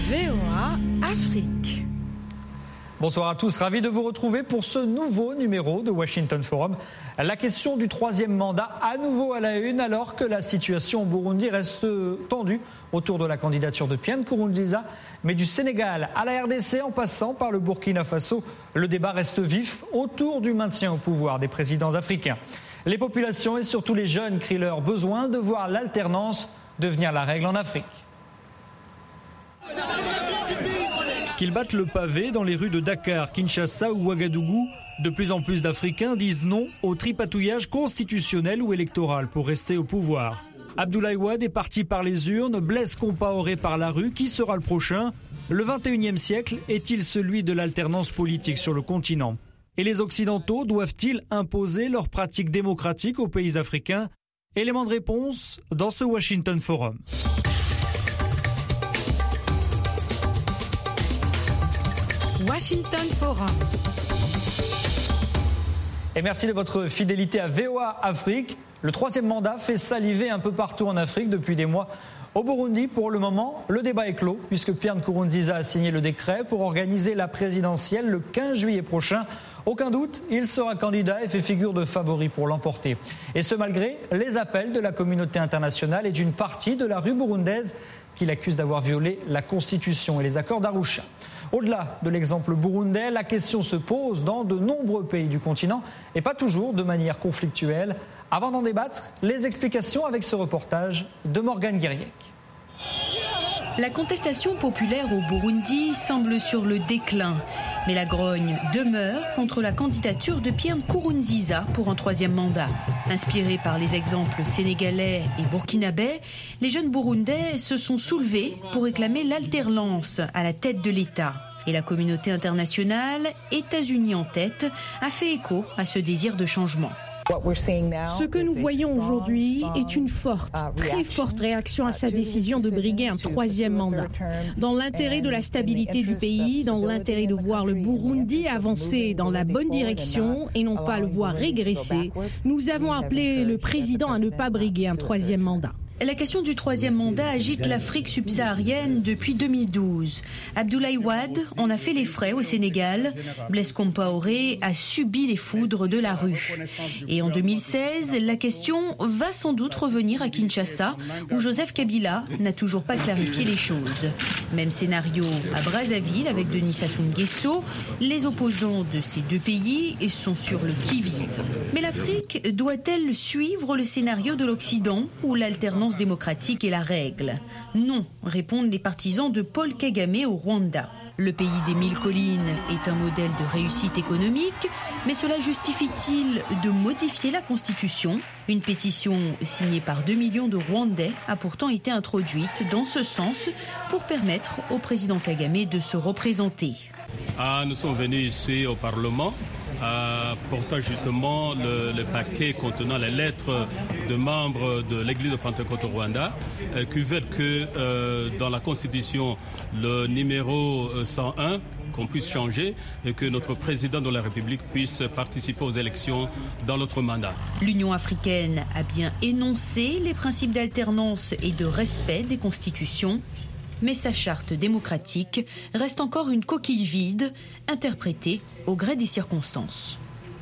VOA Afrique. Bonsoir à tous, ravi de vous retrouver pour ce nouveau numéro de Washington Forum. La question du troisième mandat à nouveau à la une alors que la situation au Burundi reste tendue autour de la candidature de Pierre Nkurunziza. Mais du Sénégal à la RDC en passant par le Burkina Faso, le débat reste vif autour du maintien au pouvoir des présidents africains. Les populations et surtout les jeunes crient leur besoin de voir l'alternance devenir la règle en Afrique. Qu'ils battent le pavé dans les rues de Dakar, Kinshasa ou Ouagadougou, de plus en plus d'Africains disent non au tripatouillage constitutionnel ou électoral pour rester au pouvoir. Abdoulaye Wade est parti par les urnes, Blaise Compaoré par la rue. Qui sera le prochain ? Le 21e siècle est-il celui de l'alternance politique sur le continent ? Et les Occidentaux doivent-ils imposer leurs pratiques démocratiques aux pays africains ? Élément de réponse dans ce Washington Forum. Washington Forum. Et merci de votre fidélité à VOA Afrique. Le troisième mandat fait saliver un peu partout en Afrique depuis des mois. Au Burundi, pour le moment, le débat est clos puisque Pierre Nkurunziza a signé le décret pour organiser la présidentielle le 15 juillet prochain. Aucun doute, il sera candidat et fait figure de favori pour l'emporter. Et ce malgré les appels de la communauté internationale et d'une partie de la rue burundaise qui l'accuse d'avoir violé la Constitution et les accords d'Arusha. Au-delà de l'exemple burundais, la question se pose dans de nombreux pays du continent et pas toujours de manière conflictuelle. Avant d'en débattre, les explications avec ce reportage de Morgane Guiriec. La contestation populaire au Burundi semble sur le déclin. Mais la grogne demeure contre la candidature de Pierre Nkurunziza pour un troisième mandat. Inspirés par les exemples sénégalais et burkinabais, les jeunes burundais se sont soulevés pour réclamer l'alternance à la tête de l'État. Et la communauté internationale, États-Unis en tête, a fait écho à ce désir de changement. Ce que nous voyons aujourd'hui est une forte, très forte réaction à sa décision de briguer un troisième mandat. Dans l'intérêt de la stabilité du pays, dans l'intérêt de voir le Burundi avancer dans la bonne direction et non pas le voir régresser, nous avons appelé le président à ne pas briguer un troisième mandat. La question du troisième mandat agite l'Afrique subsaharienne depuis 2012. Abdoulaye Wade en a fait les frais au Sénégal. Blaise Compaoré a subi les foudres de la rue. Et en 2016, la question va sans doute revenir à Kinshasa, où Joseph Kabila n'a toujours pas clarifié les choses. Même scénario à Brazzaville avec Denis Sassou Nguesso. Les opposants de ces deux pays sont sur le qui-vive. Mais l'Afrique doit-elle suivre le scénario de l'Occident, où l'alternance démocratique est la règle? Non, répondent les partisans de Paul Kagame au Rwanda. Le pays des 1000 collines est un modèle de réussite économique, mais cela justifie-t-il de modifier la Constitution ? Une pétition signée par 2 millions de Rwandais a pourtant été introduite dans ce sens pour permettre au président Kagame de se représenter. Nous sommes venus ici au Parlement portant justement le paquet contenant les lettres de membres de l'église de Pentecôte au Rwanda qui veulent que dans la Constitution, le numéro 101, qu'on puisse changer et que notre président de la République puisse participer aux élections dans notre mandat. L'Union africaine a bien énoncé les principes d'alternance et de respect des constitutions. Mais sa charte démocratique reste encore une coquille vide, interprétée au gré des circonstances.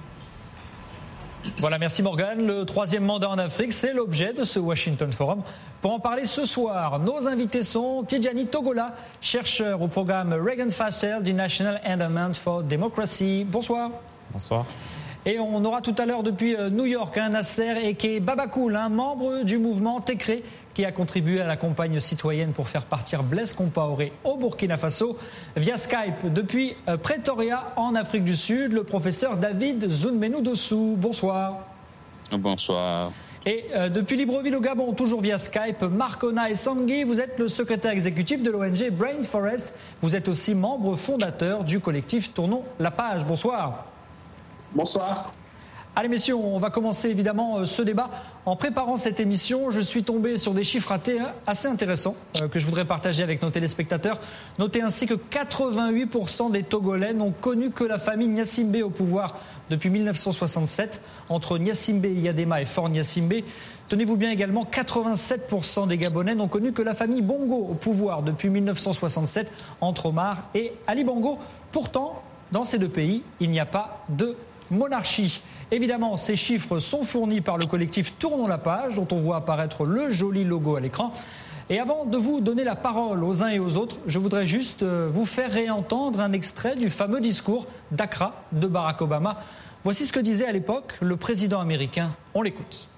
Voilà, merci Morgane. Le troisième mandat en Afrique, c'est l'objet de ce Washington Forum. Pour en parler ce soir, nos invités sont Tidjani Togola, chercheur au programme Reagan-Fassel du National Endowment for Democracy. Bonsoir. Bonsoir. Et on aura tout à l'heure depuis New York Nasser Eke Babakoul, membre du mouvement Tékré, qui a contribué à la campagne citoyenne pour faire partir Blaise Compaoré au Burkina Faso. Via Skype, depuis Pretoria, en Afrique du Sud, le professeur David Zunmenou Dossou. Bonsoir. Bonsoir. Et depuis Libreville au Gabon, toujours via Skype, Marcona Essangui, vous êtes le secrétaire exécutif de l'ONG Brain Forest. Vous êtes aussi membre fondateur du collectif Tournons la page. Bonsoir. Bonsoir. Allez messieurs, on va commencer évidemment ce débat. En préparant cette émission, je suis tombé sur des chiffres assez intéressants que je voudrais partager avec nos téléspectateurs. Notez ainsi que 88% des Togolais n'ont connu que la famille Gnassingbé au pouvoir depuis 1967, entre Gnassingbé, Eyadema et Fort Gnassingbé. Tenez-vous bien également, 87% des Gabonais n'ont connu que la famille Bongo au pouvoir depuis 1967, entre Omar et Ali Bongo. Pourtant, dans ces deux pays, il n'y a pas de monarchie. Évidemment, ces chiffres sont fournis par le collectif Tournons la page, dont on voit apparaître le joli logo à l'écran. Et avant de vous donner la parole aux uns et aux autres, je voudrais juste vous faire réentendre un extrait du fameux discours d'Accra de Barack Obama. Voici ce que disait à l'époque le président américain. On l'écoute.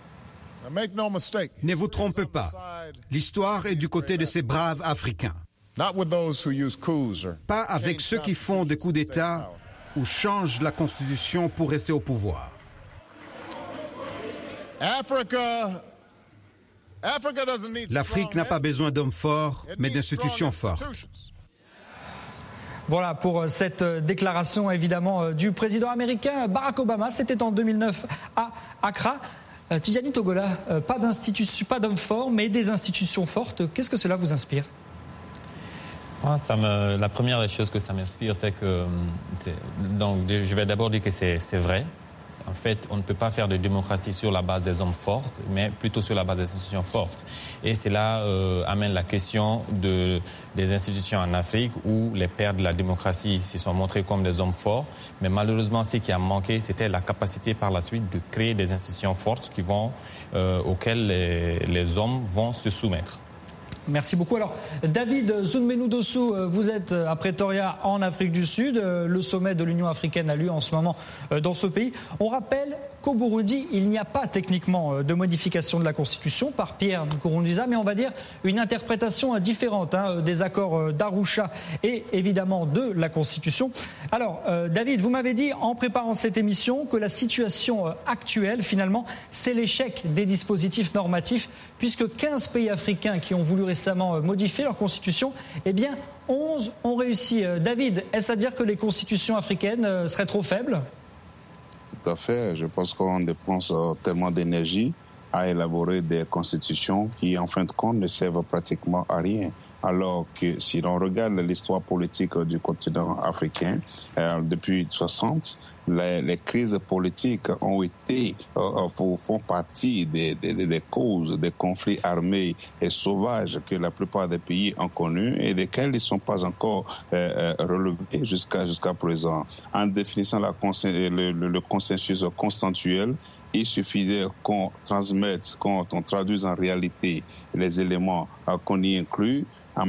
Ne vous trompez pas, l'histoire est du côté de ces braves Africains. Pas avec ceux qui font des coups d'État ou changent la Constitution pour rester au pouvoir. L'Afrique n'a pas besoin d'hommes forts, mais d'institutions fortes. Voilà pour cette déclaration évidemment du président américain Barack Obama. C'était en 2009 à Accra. Tidjani Togola, pas d'hommes forts, mais des institutions fortes. Qu'est-ce que cela vous inspire ? La première des choses que ça m'inspire, c'est que... Donc, je vais d'abord dire que c'est vrai. En fait, on ne peut pas faire de démocratie sur la base des hommes forts, mais plutôt sur la base des institutions fortes. Et cela amène la question des institutions en Afrique où les pères de la démocratie se sont montrés comme des hommes forts. Mais malheureusement, ce qui a manqué, c'était la capacité par la suite de créer des institutions fortes auxquelles les hommes vont se soumettre. Merci beaucoup. Alors, David Zunmenou-Dossou, vous êtes à Pretoria, en Afrique du Sud. Le sommet de l'Union africaine a lieu en ce moment dans ce pays. On rappelle qu'au Burundi, il n'y a pas techniquement de modification de la Constitution par Pierre Nkurunziza, mais on va dire une interprétation différente des accords d'Arusha et évidemment de la Constitution. Alors, David, vous m'avez dit en préparant cette émission que la situation actuelle, finalement, c'est l'échec des dispositifs normatifs, puisque 15 pays africains qui ont voulu récemment modifier leur constitution, eh bien 11 ont réussi. David, est-ce à dire que les constitutions africaines seraient trop faibles ? Tout à fait. Je pense qu'on dépense tellement d'énergie à élaborer des constitutions qui, en fin de compte, ne servent pratiquement à rien. Alors que si l'on regarde l'histoire politique du continent africain, depuis 60, les crises politiques font partie des causes des conflits armés et sauvages que la plupart des pays ont connus et desquels ils ne sont pas encore relevés jusqu'à présent. En définissant le consensus consensuel, il suffisait qu'on transmette, qu'on traduise en réalité les éléments qu'on y inclut, en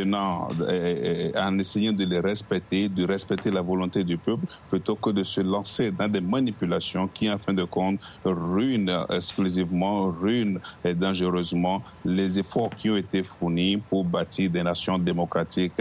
essayant de les respecter, de respecter la volonté du peuple, plutôt que de se lancer dans des manipulations qui, en fin de compte, ruinent dangereusement les efforts qui ont été fournis pour bâtir des nations démocratiques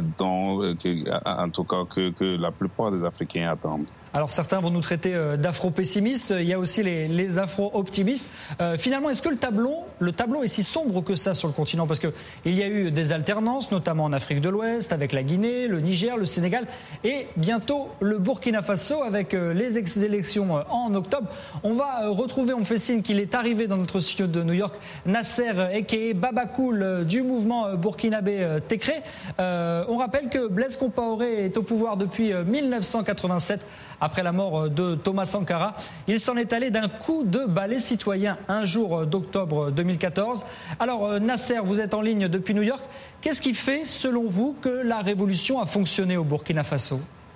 en tout cas que la plupart des Africains attendent. Alors certains vont nous traiter d'afro-pessimistes, il y a aussi les afro-optimistes. Finalement, est-ce que le tableau est si sombre que ça sur le continent ? Parce qu'il y a eu des alternances, notamment en Afrique de l'Ouest, avec la Guinée, le Niger, le Sénégal et bientôt le Burkina Faso avec les élections en octobre. On va retrouver, on me fait signe qu'il est arrivé dans notre studio de New York, Nasser aka Babacool du mouvement burkinabé Tékré. On rappelle que Blaise Compaoré est au pouvoir depuis 1987. Après la mort de Thomas Sankara, il s'en est allé d'un coup de balai citoyen un jour d'octobre 2014. Alors Nasser, vous êtes en ligne depuis New York. Qu'est-ce qui fait, selon vous, que la révolution a fonctionné au Burkina Faso ?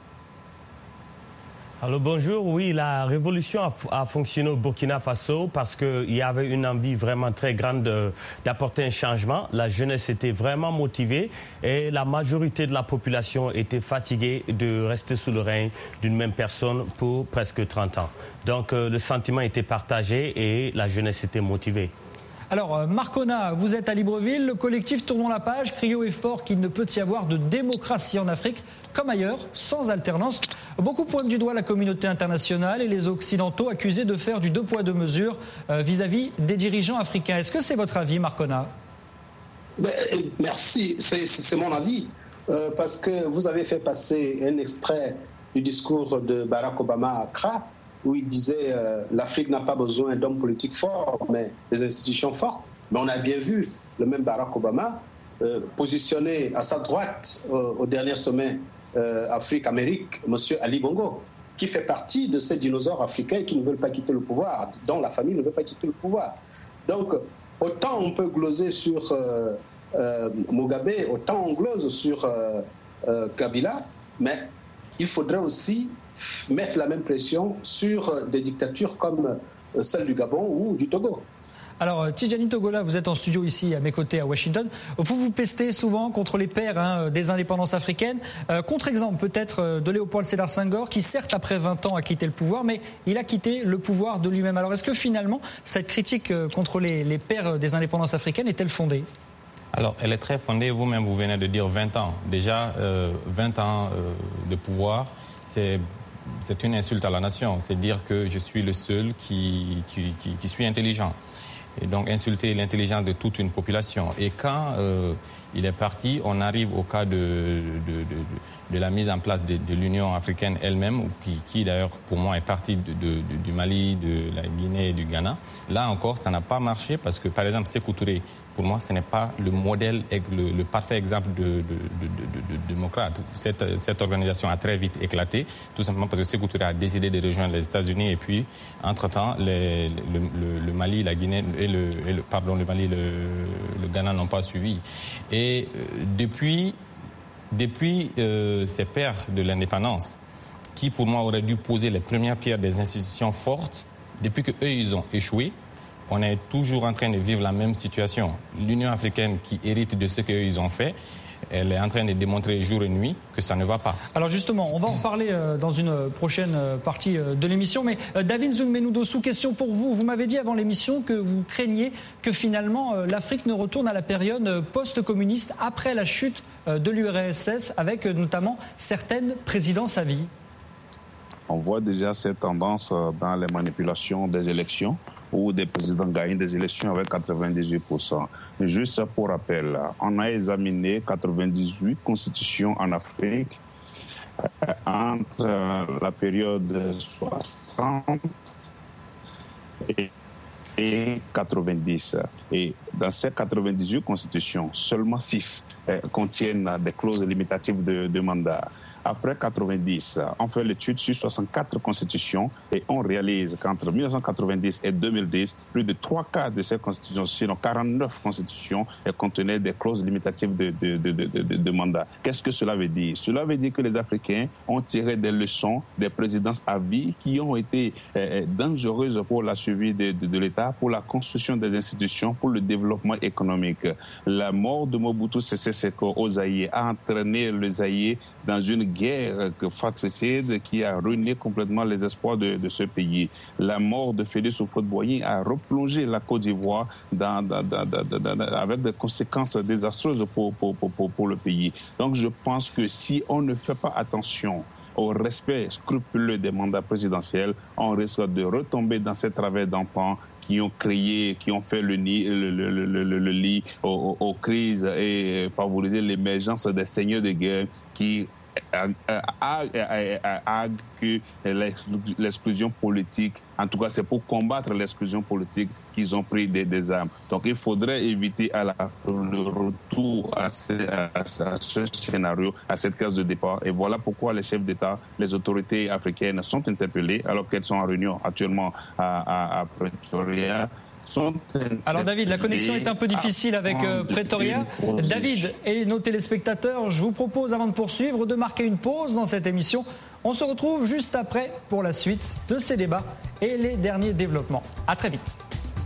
Alors bonjour, oui, la révolution a fonctionné au Burkina Faso parce qu'il y avait une envie vraiment très grande d'apporter un changement. La jeunesse était vraiment motivée et la majorité de la population était fatiguée de rester sous le règne d'une même personne pour presque 30 ans. Donc le sentiment était partagé et la jeunesse était motivée. Alors, Marcona, vous êtes à Libreville. Le collectif Tournons la page crie haut et fort qu'il ne peut y avoir de démocratie en Afrique, comme ailleurs, sans alternance. Beaucoup pointent du doigt la communauté internationale et les Occidentaux accusés de faire du deux poids deux mesures vis-à-vis des dirigeants africains. Est-ce que c'est votre avis, Marcona ? Merci, c'est mon avis. Parce que vous avez fait passer un extrait du discours de Barack Obama à Accra. où il disait l'Afrique n'a pas besoin d'hommes politiques forts, mais des institutions fortes. Mais on a bien vu le même Barack Obama positionner à sa droite au dernier sommet Afrique-Amérique, M. Ali Bongo, qui fait partie de ces dinosaures africains qui ne veulent pas quitter le pouvoir, dont la famille ne veut pas quitter le pouvoir. Donc, autant on peut gloser sur Mugabe, autant on glose sur Kabila, mais il faudrait aussi mettre la même pression sur des dictatures comme celle du Gabon ou du Togo. Alors, Tidjani Togola, vous êtes en studio ici à mes côtés à Washington. Vous pestez souvent contre les pères des indépendances africaines. Contre-exemple peut-être de Léopold Sédar Senghor, qui certes après 20 ans a quitté le pouvoir, mais il a quitté le pouvoir de lui-même. Alors est-ce que finalement cette critique contre les pères des indépendances africaines est-elle fondée ? Alors, elle est très fondée. Vous-même, vous venez de dire 20 ans. Déjà, 20 ans de pouvoir, c'est une insulte à la nation. C'est dire que je suis le seul qui suis intelligent. Et donc insulter l'intelligence de toute une population. Et quand il est parti, on arrive au cas de la mise en place de l'Union africaine elle-même, qui d'ailleurs pour moi est partie du Mali, de la Guinée et du Ghana. Là encore, ça n'a pas marché parce que par exemple Sékou Touré, pour moi, ce n'est pas le modèle, le parfait exemple de démocrate. Cette organisation a très vite éclaté, tout simplement parce que Sékou Touré a décidé de rejoindre les États-Unis et puis, entre-temps, le Mali, la Guinée et le Mali, le Ghana n'ont pas suivi. Et depuis ces pères de l'indépendance, qui pour moi auraient dû poser les premières pierres des institutions fortes, depuis qu'eux ils ont échoué, on est toujours en train de vivre la même situation. L'Union africaine qui hérite de ce qu'ils ont fait, elle est en train de démontrer jour et nuit que ça ne va pas. Alors justement, on va en parler dans une prochaine partie de l'émission. Mais David Zunmenou-Dossou, question pour vous. Vous m'avez dit avant l'émission que vous craigniez que finalement l'Afrique ne retourne à la période post-communiste après la chute de l'URSS, avec notamment certaines présidences à vie. On voit déjà cette tendance dans les manipulations des élections, où des présidents gagnent des élections avec 98%. Juste pour rappel, on a examiné 98 constitutions en Afrique entre la période 60 et 90. Et dans ces 98 constitutions, seulement 6 contiennent des clauses limitatives de mandat. Après 90, on fait l'étude sur 64 constitutions et on réalise qu'entre 1990 et 2010, plus de 3/4 de ces constitutions, sinon 49 constitutions, contenaient des clauses limitatives de mandat. Qu'est-ce que cela veut dire? Cela veut dire que les Africains ont tiré des leçons des présidences à vie qui ont été dangereuses pour la survie de l'État, pour la construction des institutions, pour le développement économique. La mort de Mobutu Sese Seko au Zaïre a entraîné le Zaïre dans une guerre fratricide qui a ruiné complètement les espoirs de ce pays. La mort de Félix Houphouët-Boigny a replongé la Côte d'Ivoire avec des conséquences désastreuses pour le pays. Donc je pense que si on ne fait pas attention au respect scrupuleux des mandats présidentiels, on risque de retomber dans ces travers d'enfants qui ont fait le lit aux crises et favoriser l'émergence des seigneurs de guerre qui que l'exclusion politique, en tout cas c'est pour combattre l'exclusion politique qu'ils ont pris des armes. Donc il faudrait éviter le retour à ce scénario, à cette case de départ. Et voilà pourquoi les chefs d'État, les autorités africaines sont interpellées alors qu'elles sont en réunion actuellement à Pretoria. Alors David, la connexion est un peu difficile avec Pretoria. David et nos téléspectateurs, je vous propose avant de poursuivre de marquer une pause dans cette émission. On se retrouve juste après pour la suite de ces débats et les derniers développements. À très vite.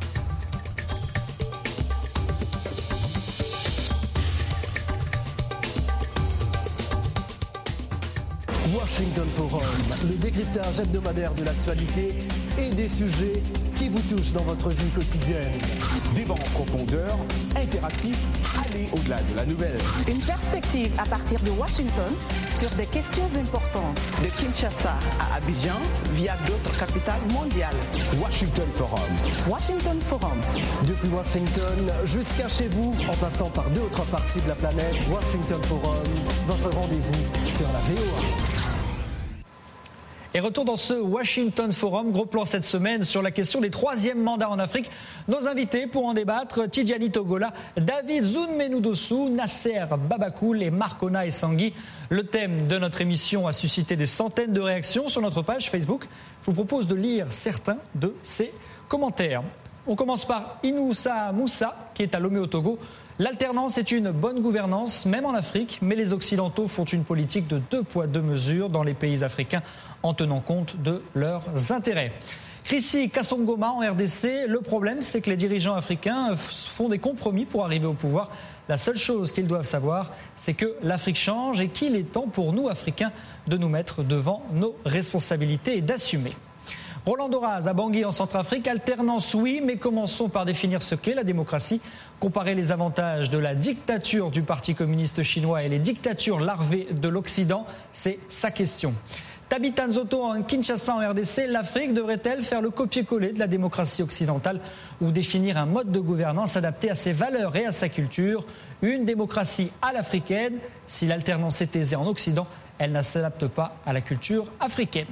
Washington Forum, le décryptage hebdomadaire de l'actualité et des sujets qui vous touchent dans votre vie quotidienne. Débat en profondeur, interactif, aller au-delà de la nouvelle. Une perspective à partir de Washington sur des questions importantes. De Kinshasa à Abidjan via d'autres capitales mondiales. Washington Forum. Washington Forum. Depuis Washington jusqu'à chez vous, en passant par d'autres parties de la planète, Washington Forum, votre rendez-vous sur la VOA. Et retour dans ce Washington Forum, gros plan cette semaine sur la question des troisièmes mandats en Afrique. Nos invités pour en débattre, Tidjani Togola, David Zunmenoudossou, Nasser Babakoul et Marcona Essangui. Le thème de notre émission a suscité des centaines de réactions sur notre page Facebook. Je vous propose de lire certains de ces commentaires. On commence par Inoussa Moussa, qui est à Lomé au Togo. L'alternance est une bonne gouvernance, même en Afrique, mais les Occidentaux font une politique de 2 poids 2 mesures dans les pays africains en tenant compte de leurs intérêts. Chrissy Kassongoma en RDC, le problème c'est que les dirigeants africains font des compromis pour arriver au pouvoir. La seule chose qu'ils doivent savoir, c'est que l'Afrique change et qu'il est temps pour nous, Africains, de nous mettre devant nos responsabilités et d'assumer. Roland Doraz à Bangui en Centrafrique, alternance oui, mais commençons par définir ce qu'est la démocratie. Comparer les avantages de la dictature du Parti communiste chinois et les dictatures larvées de l'Occident, c'est sa question. Tabitha Nzoto en Kinshasa en RDC, l'Afrique devrait-elle faire le copier-coller de la démocratie occidentale ou définir un mode de gouvernance adapté à ses valeurs et à sa culture? Une démocratie à l'africaine, si l'alternance est aisée en Occident, elle ne s'adapte pas à la culture africaine.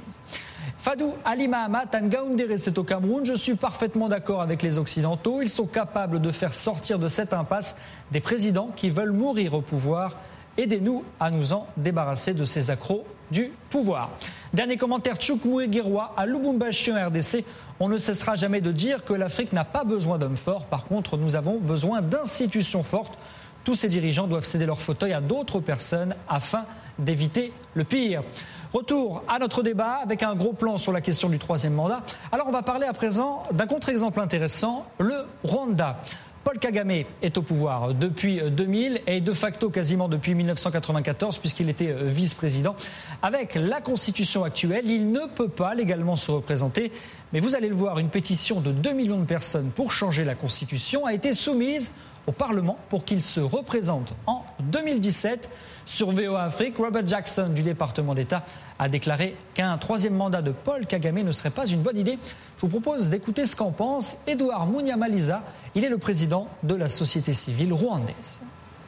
Fadou Ali Mahamat, Ngaoundéré, c'est au Cameroun. Je suis parfaitement d'accord avec les Occidentaux. Ils sont capables de faire sortir de cette impasse des présidents qui veulent mourir au pouvoir. Aidez-nous à nous en débarrasser de ces accros du pouvoir. Dernier commentaire, Tchouk Moueguiroa à Lubumbashi en RDC. On ne cessera jamais de dire que l'Afrique n'a pas besoin d'hommes forts. Par contre, nous avons besoin d'institutions fortes. Tous ces dirigeants doivent céder leur fauteuil à d'autres personnes afin d'éviter le pire. Retour à notre débat avec un gros plan sur la question du 3e mandat. Alors on va parler à présent d'un contre-exemple intéressant, le Rwanda. Paul Kagame est au pouvoir depuis 2000 et de facto quasiment depuis 1994 puisqu'il était vice-président. Avec la constitution actuelle, il ne peut pas légalement se représenter. Mais vous allez le voir, une pétition de 2 millions de personnes pour changer la constitution a été soumise au Parlement pour qu'il se représente en 2017. Sur VOA Afrique, Robert Jackson du département d'État a déclaré qu'un 3e mandat de Paul Kagame ne serait pas une bonne idée. Je vous propose d'écouter ce qu'en pense Edouard Munyamaliza. Il est le président de la société civile rwandaise.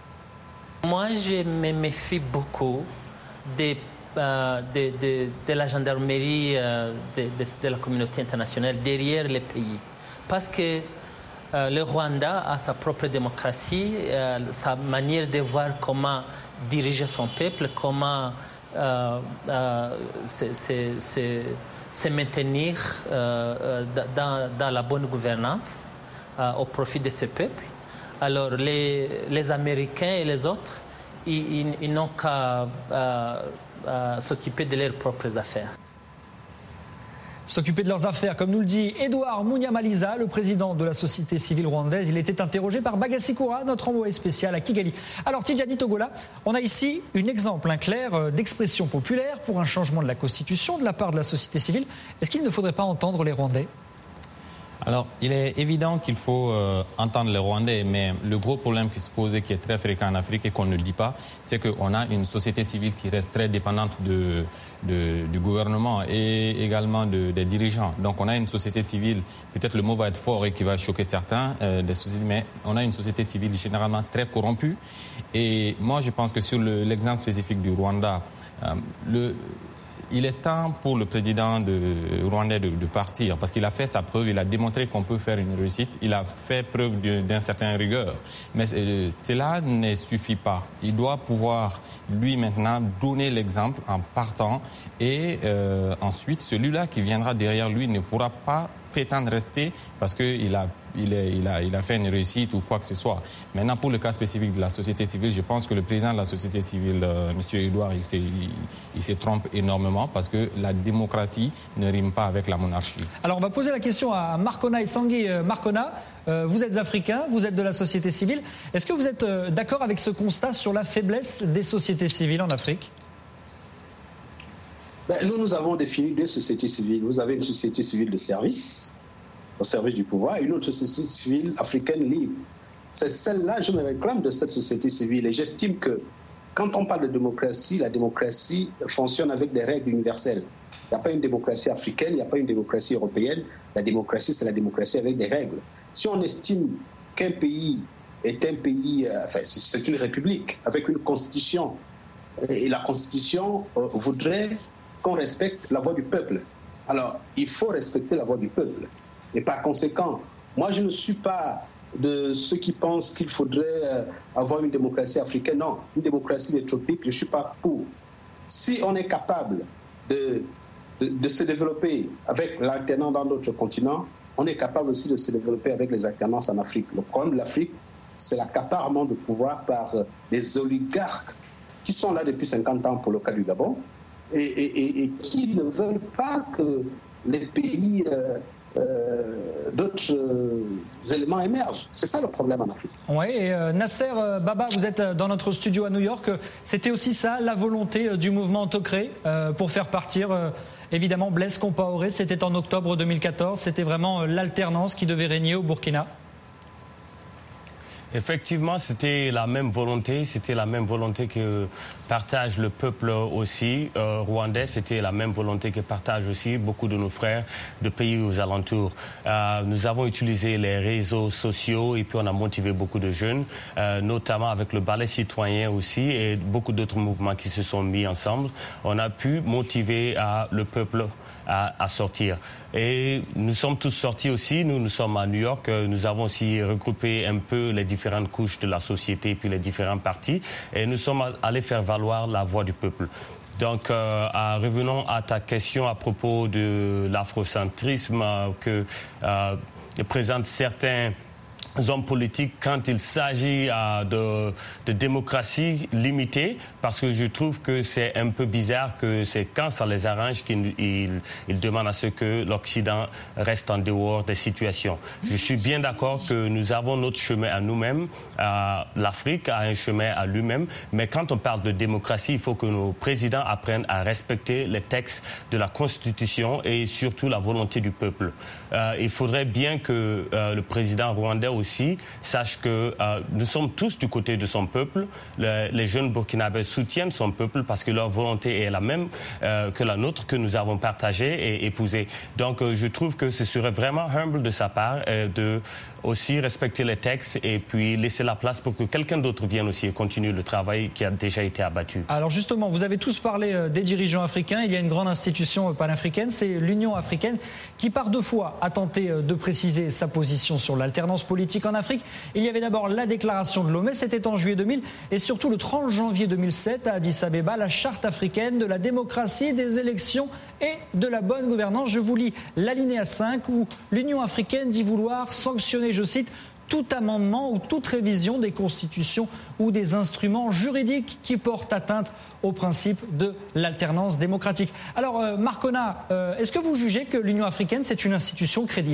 Moi, je me méfie beaucoup de la gendarmerie de la communauté internationale derrière les pays. Parce que le Rwanda a sa propre démocratie, sa manière de voir comment diriger son peuple, comment se maintenir dans la bonne gouvernance au profit de ce peuple. Alors les Américains et les autres, ils n'ont qu'à s'occuper de leurs propres affaires. S'occuper de leurs affaires, comme nous le dit Edouard Munyamaliza, le président de la société civile rwandaise. Il était interrogé par Bagassi Koura, notre envoyé spécial à Kigali. Alors Tidjani Togola, on a ici un exemple clair d'expression populaire pour un changement de la Constitution de la part de la société civile. Est-ce qu'il ne faudrait pas entendre les Rwandais ? Alors, il est évident qu'il faut entendre les Rwandais, mais le gros problème qui se pose et qui est très fréquent en Afrique et qu'on ne dit pas, c'est qu'on a une société civile qui reste très dépendante du gouvernement et également des dirigeants. Donc, on a une société civile, peut-être le mot va être fort et qui va choquer certains, mais on a une société civile généralement très corrompue. Et moi, je pense que sur l'exemple spécifique du Rwanda, il est temps pour le président rwandais de partir parce qu'il a fait sa preuve, il a démontré qu'on peut faire une réussite, il a fait preuve d'un certain rigueur. Mais cela ne suffit pas. Il doit pouvoir, lui maintenant, donner l'exemple en partant et ensuite, celui-là qui viendra derrière lui ne pourra pas prétendre rester parce qu'il a fait une réussite ou quoi que ce soit. Maintenant, pour le cas spécifique de la société civile, je pense que le président de la société civile, M. Edouard, il se trompe énormément parce que la démocratie ne rime pas avec la monarchie. Alors, on va poser la question à Marcona Essangui. Marcona, vous êtes africain, vous êtes de la société civile. Est-ce que vous êtes d'accord avec ce constat sur la faiblesse des sociétés civiles en Afrique ? Nous avons défini 2 sociétés civiles. Vous avez une société civile de service, au service du pouvoir, et une autre société civile africaine libre. C'est celle-là, je me réclame de cette société civile. Et j'estime que quand on parle de démocratie, la démocratie fonctionne avec des règles universelles. Il n'y a pas une démocratie africaine, il n'y a pas une démocratie européenne. La démocratie, c'est la démocratie avec des règles. Si on estime qu'un pays est un pays, c'est une république avec une constitution, et la constitution voudrait qu'on respecte la voix du peuple. Alors, il faut respecter la voix du peuple. Et par conséquent, moi, je ne suis pas de ceux qui pensent qu'il faudrait avoir une démocratie africaine. Non, une démocratie des tropiques, je ne suis pas pour. Si on est capable de se développer avec l'alternance dans d'autres continents, on est capable aussi de se développer avec les alternances en Afrique. Le problème de l'Afrique, c'est l'accaparement de pouvoir par des oligarques qui sont là depuis 50 ans pour le cas du Gabon et qui ne veulent pas que les pays d'autres éléments émergent. C'est ça le problème en Afrique. Oui, et Nasser Baba, vous êtes dans notre studio à New York. C'était aussi ça, la volonté du mouvement Tocré pour faire partir évidemment Blaise Compaoré. C'était en octobre 2014. C'était vraiment l'alternance qui devait régner au Burkina. Effectivement, c'était la même volonté que partage le peuple aussi rwandais, c'était la même volonté que partagent aussi beaucoup de nos frères de pays aux alentours. Nous avons utilisé les réseaux sociaux et puis on a motivé beaucoup de jeunes, notamment avec le ballet citoyen aussi et beaucoup d'autres mouvements qui se sont mis ensemble. On a pu motiver le peuple à sortir. Et nous sommes tous sortis aussi, nous sommes à New York, nous avons aussi regroupé un peu les différentes couches de la société et puis les différents partis et nous sommes allés faire valoir la voix du peuple. Donc, revenons à ta question à propos de l'afrocentrisme que présentent certains hommes politiques quand il s'agit de démocratie limitée, parce que je trouve que c'est un peu bizarre que c'est quand ça les arrange qu'ils demandent à ce que l'Occident reste en dehors des situations. Je suis bien d'accord que nous avons notre chemin à nous-mêmes, l'Afrique a un chemin à lui-même, mais quand on parle de démocratie, il faut que nos présidents apprennent à respecter les textes de la Constitution et surtout la volonté du peuple. Il faudrait bien que le président rwandais aussi sache que nous sommes tous du côté de son peuple. Les jeunes burkinabés soutiennent son peuple parce que leur volonté est la même que la nôtre, que nous avons partagée et épousée. Donc je trouve que ce serait vraiment humble de sa part de aussi respecter les textes et puis laisser la place pour que quelqu'un d'autre vienne aussi et continue le travail qui a déjà été abattu. Alors justement, vous avez tous parlé des dirigeants africains. Il y a une grande institution panafricaine, c'est l'Union africaine, qui par deux fois a tenté de préciser sa position sur l'alternance politique en Afrique. Il y avait d'abord la déclaration de Lomé, c'était en juillet 2000, et surtout le 30 janvier 2007 à Addis Abeba, la charte africaine de la démocratie, des élections et de la bonne gouvernance. Je vous lis l'alinéa 5 où l'Union africaine dit vouloir sanctionner, je cite, tout amendement ou toute révision des constitutions ou des instruments juridiques qui portent atteinte au principe de l'alternance démocratique. Alors, Marcona, est-ce que vous jugez que l'Union africaine, c'est une institution crédible ?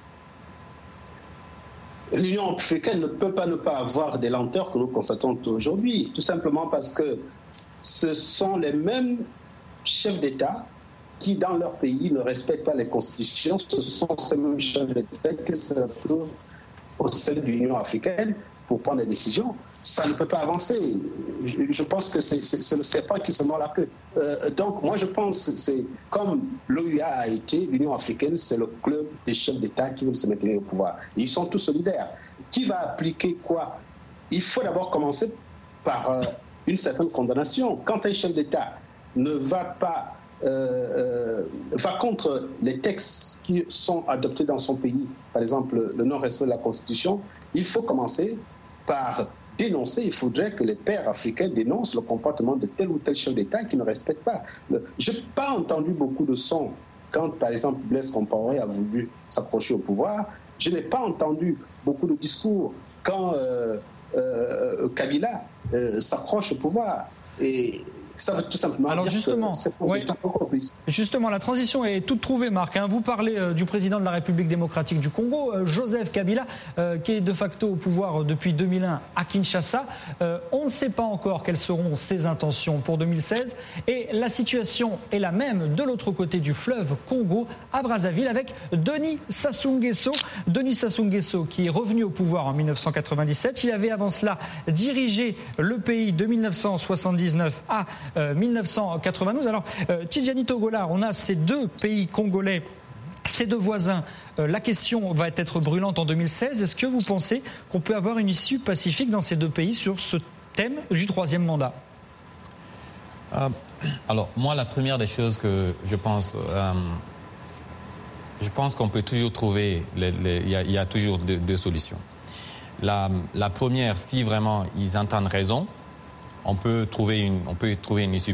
L'Union africaine ne peut pas ne pas avoir des lenteurs que nous constatons aujourd'hui, tout simplement parce que ce sont les mêmes chefs d'État qui, dans leur pays, ne respectent pas les constitutions. Ce sont ces mêmes chefs d'État qui se retrouvent au sein de l'Union africaine pour prendre des décisions. Ça ne peut pas avancer. Je pense que c'est le serpent qui se mord la queue. Donc, moi, je pense que c'est comme l'OUA a été, l'Union africaine, c'est le club des chefs d'État qui veulent se maintenir au pouvoir. Et ils sont tous solidaires. Qui va appliquer quoi ? Il faut d'abord commencer par une certaine condamnation. Quand un chef d'État ne va pas va contre les textes qui sont adoptés dans son pays, par exemple le non-respect de la Constitution, il faut commencer par dénoncer. Il faudrait que les pères africains dénoncent le comportement de tel ou tel chef d'État qui ne respecte pas. Je n'ai pas entendu beaucoup de sons quand, par exemple, Blaise Compaoré a voulu s'approcher au pouvoir. Je n'ai pas entendu beaucoup de discours quand Kabila s'approche au pouvoir. Et ça veut tout simplement dire justement, que c'est pour justement, la transition est toute trouvée, Marc. Vous parlez du président de la République démocratique du Congo, Joseph Kabila, qui est de facto au pouvoir depuis 2001 à Kinshasa. On ne sait pas encore quelles seront ses intentions pour 2016. Et la situation est la même de l'autre côté du fleuve Congo, à Brazzaville, avec Denis Sassou Nguesso. Denis Sassou Nguesso, qui est revenu au pouvoir en 1997. Il avait avant cela dirigé le pays de 1979 à 1992. Alors, Tidjani Togola, on a ces deux pays congolais, ces deux voisins. La question va être brûlante en 2016. Est-ce que vous pensez qu'on peut avoir une issue pacifique dans ces deux pays sur ce thème du troisième mandat ? Alors, moi, la première des choses que je pense qu'on peut toujours trouver, il y a toujours deux solutions. La première, si vraiment ils entendent raison, on peut trouver une issue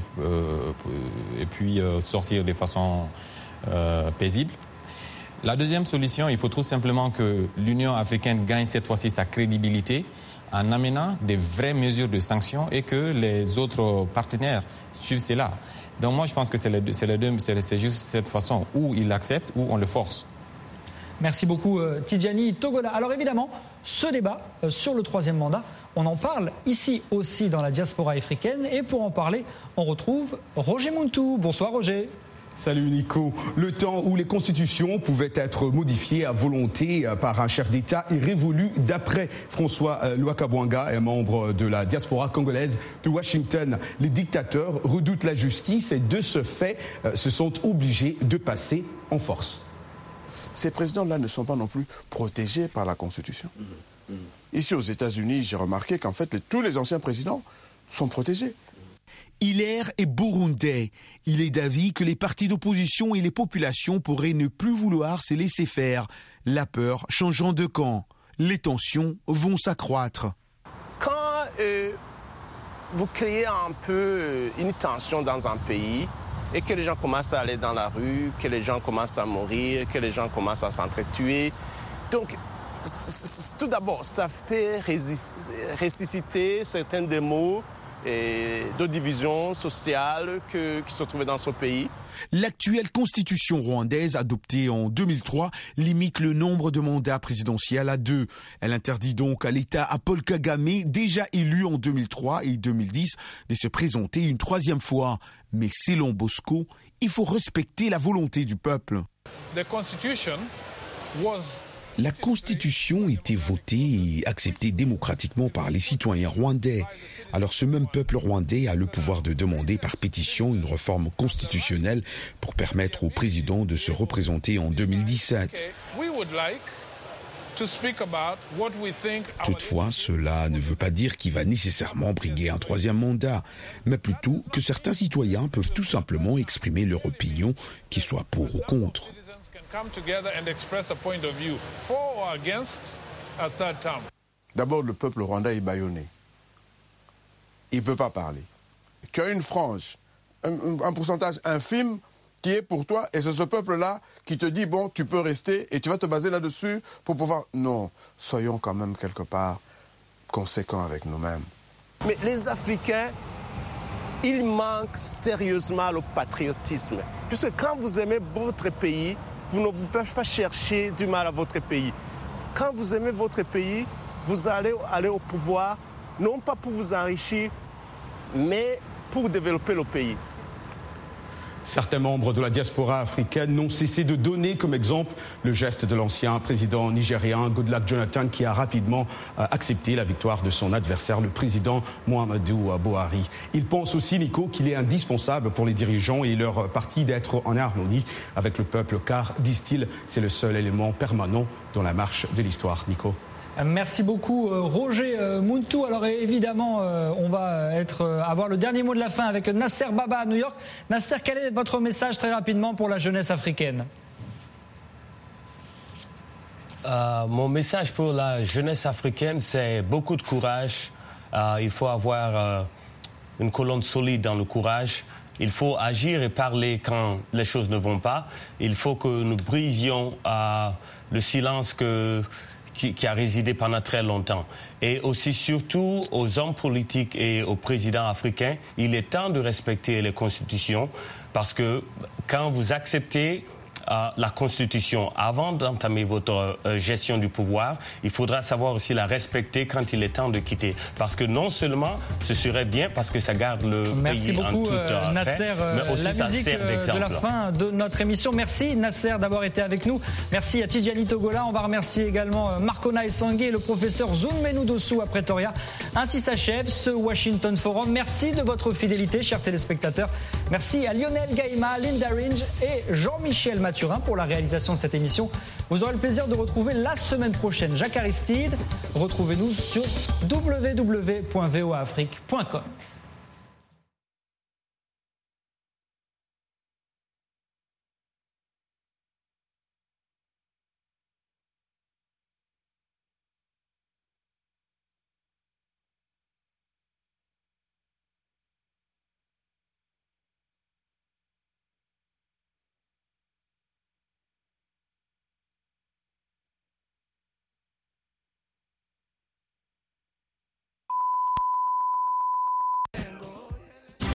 et puis sortir de façon paisible. La deuxième solution, il faut tout simplement que l'Union africaine gagne cette fois-ci sa crédibilité en amenant des vraies mesures de sanctions et que les autres partenaires suivent cela. Donc moi, je pense que c'est juste cette façon où ils l'acceptent ou on le force. Merci beaucoup Tidjani Togola. Alors évidemment, ce débat sur le troisième mandat, on en parle ici aussi dans la diaspora africaine. Et pour en parler, on retrouve Roger Muntu. Bonsoir Roger. Salut Nico. Le temps où les constitutions pouvaient être modifiées à volonté par un chef d'État est révolu d'après François Luakabwanga, un membre de la diaspora congolaise de Washington. Les dictateurs redoutent la justice et de ce fait se sont obligés de passer en force. Ces présidents-là ne sont pas non plus protégés par la Constitution. Ici aux États-Unis, j'ai remarqué qu'en fait tous les anciens présidents sont protégés. Hilaire est burundais. Il est d'avis que les partis d'opposition et les populations pourraient ne plus vouloir se laisser faire. La peur changeant de camp. Les tensions vont s'accroître. Quand vous créez un peu une tension dans un pays et que les gens commencent à aller dans la rue, que les gens commencent à mourir, que les gens commencent à s'entretuer, donc tout d'abord, ça peut ressusciter certains des maux de division sociale qui se trouvaient dans ce pays. L'actuelle constitution rwandaise, adoptée en 2003, limite le nombre de mandats présidentiels à 2. Elle interdit donc à l'État à Paul Kagame, déjà élu en 2003 et 2010, de se présenter une troisième fois. Mais selon Bosco, il faut respecter la volonté du peuple. La Constitution était votée et acceptée démocratiquement par les citoyens rwandais. Alors ce même peuple rwandais a le pouvoir de demander par pétition une réforme constitutionnelle pour permettre au président de se représenter en 2017. Toutefois, cela ne veut pas dire qu'il va nécessairement briguer un troisième mandat, mais plutôt que certains citoyens peuvent tout simplement exprimer leur opinion, qu'ils soient pour ou contre. D'abord, le peuple rwandais est bâillonné. Il ne peut pas parler. Qu'il y a une frange, un pourcentage infime qui est pour toi, et c'est ce peuple-là qui te dit, bon, tu peux rester et tu vas te baser là-dessus pour pouvoir... Non, soyons quand même quelque part conséquents avec nous-mêmes. Mais les Africains, ils manquent sérieusement le patriotisme. Puisque quand vous aimez votre pays, vous ne pouvez pas chercher du mal à votre pays. Quand vous aimez votre pays, vous allez aller au pouvoir, non pas pour vous enrichir, mais pour développer le pays. Certains membres de la diaspora africaine n'ont cessé de donner comme exemple le geste de l'ancien président nigérien Goodluck Jonathan qui a rapidement accepté la victoire de son adversaire, le président Muhammadu Buhari. Ils pensent aussi, Nico, qu'il est indispensable pour les dirigeants et leur parti d'être en harmonie avec le peuple car, disent-ils, c'est le seul élément permanent dans la marche de l'histoire. Nico. Merci beaucoup Roger Muntu. Alors évidemment, on va avoir le dernier mot de la fin avec Nasser Baba à New York. Nasser, quel est votre message très rapidement pour la jeunesse africaine ? Mon message pour la jeunesse africaine, c'est beaucoup de courage. Il faut avoir une colonne solide dans le courage. Il faut agir et parler quand les choses ne vont pas. Il faut que nous brisions le silence qui a résidé pendant très longtemps. Et aussi, surtout, aux hommes politiques et aux présidents africains, il est temps de respecter les constitutions parce que quand vous acceptez la Constitution avant d'entamer votre gestion du pouvoir, il faudra savoir aussi la respecter quand il est temps de quitter. Parce que non seulement ce serait bien parce que ça garde le pays en toute paix, Nasser, mais aussi la ça musique sert d'exemple. De la fin de notre émission. Merci Nasser d'avoir été avec nous. Merci à Tidjani Togola. On va remercier également Marcona Essangé et le professeur Zunmenu Dossou à Pretoria. Ainsi s'achève ce Washington Forum. Merci de votre fidélité, chers téléspectateurs. Merci à Lionel Gaïma, Linda Ringe et Jean-Michel Mathurin pour la réalisation de cette émission. Vous aurez le plaisir de retrouver la semaine prochaine Jacques Aristide. Retrouvez-nous sur www.voaafrique.com.